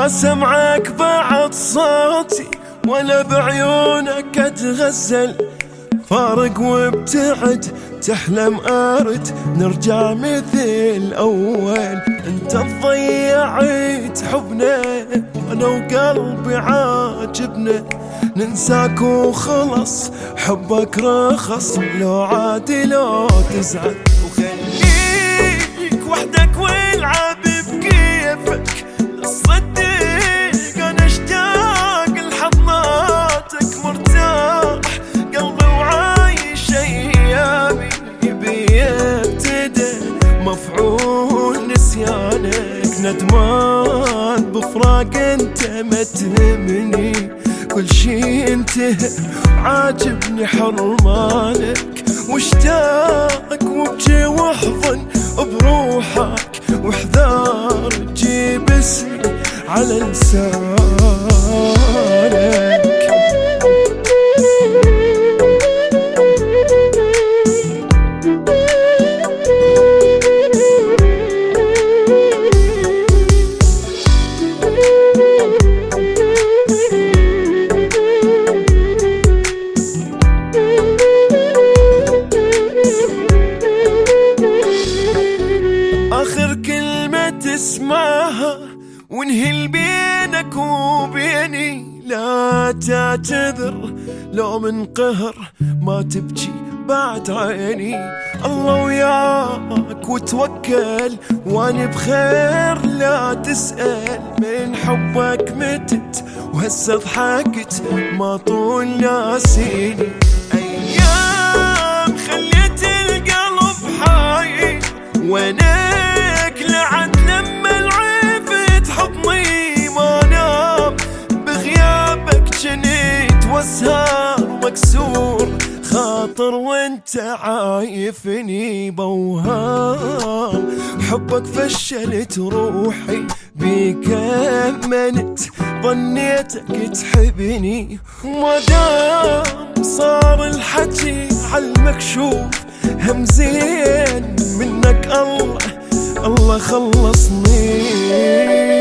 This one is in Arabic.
ما سمعك بعد صوتي ولا بعيونك اتغزل، فارق وابتعد تحلم ارد نرجع مثل اول. انت ضيعت حبنا وانا وقلبي عاجبنا، ننساك وخلص حبك رخص، لو عادي لو تزعل وخليك وحدك والعب بكيفك. صدق انا اشتاق لحضناتك، مرتاح قلبي وعايش ايامي بيبتدى مفعول نسيانك. ندمان بفراق انت ما تهمني، كل شي انتهى عاجبني حرمانك، واشتاق وابكي واحضن بروحك، واحذر تجيب اسمي على لسانك. آخر كلمة تسمعها وانهي بينك وبيني، لا تعتذر لو من قهر ما تبكي بعد عيني. الله وياك وتوكل واني بخير، لا تسأل من حبك متت وهسه ضحكت ما طول ناسيني. أيام خليت القلب حايل وينك لعد لما العفت حضني ما نام، بغيابك جنيت واسهر مكسور خاطر وانت عايفني بوهام. حبك فشلت روحي بيك امنت، ظنيتك تحبني وما دام صار الحكي عالمكشوف همزين منك. الله خلصني.